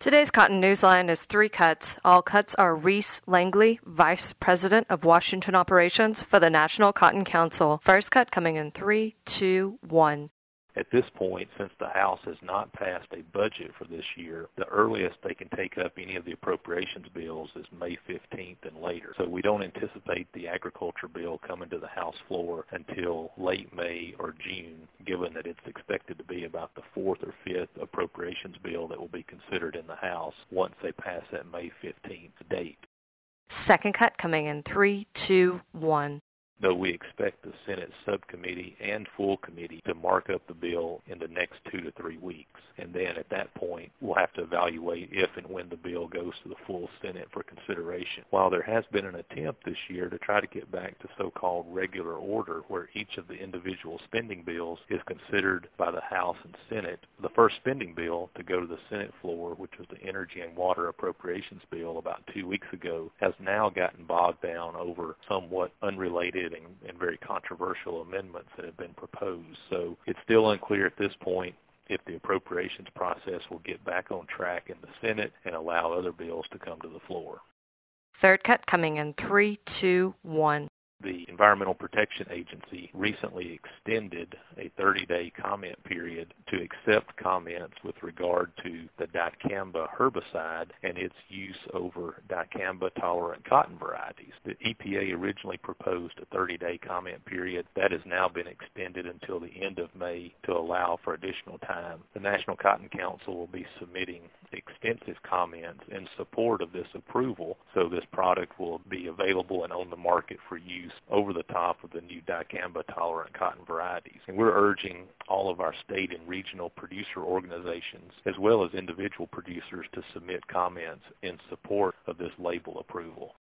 Today's Cotton Newsline is 3 cuts. All cuts are Reese Langley, Vice President of Washington Operations for the National Cotton Council. First cut coming in 3, 2, 1. At this point, since the House has not passed a budget for this year, the earliest they can take up any of the appropriations bills is May 15th and later. So we don't anticipate the agriculture bill coming to the House floor until late May or June, given that it's expected to be about the 4th or 5th appropriations bill that will be considered in the House once they pass that May 15th date. Second cut coming in 3, 2, 1. Though we expect the Senate subcommittee and full committee to mark up the bill in the next 2 to 3 weeks. And then at that point, we'll have to evaluate if and when the bill goes to the full Senate for consideration. While there has been an attempt this year to try to get back to so-called regular order, where each of the individual spending bills is considered by the House and Senate, the first spending bill to go to the Senate floor, which was the Energy and Water Appropriations Bill about 2 weeks ago, has now gotten bogged down over somewhat unrelated and very controversial amendments that have been proposed. So it's still unclear at this point if the appropriations process will get back on track in the Senate and allow other bills to come to the floor. Third cut coming in 3, 2, 1. The Environmental Protection Agency recently extended a 30-day comment period to accept comments with regard to the dicamba herbicide and its use over dicamba-tolerant cotton varieties. The EPA originally proposed a 30-day comment period. That has now been extended until the end of May to allow for additional time. The National Cotton Council will be submitting extensive comments in support of this approval, so this product will be available and on the market for use over the top of the new dicamba-tolerant cotton varieties. And we're urging all of our state and regional producer organizations, as well as individual producers, to submit comments in support of this label approval.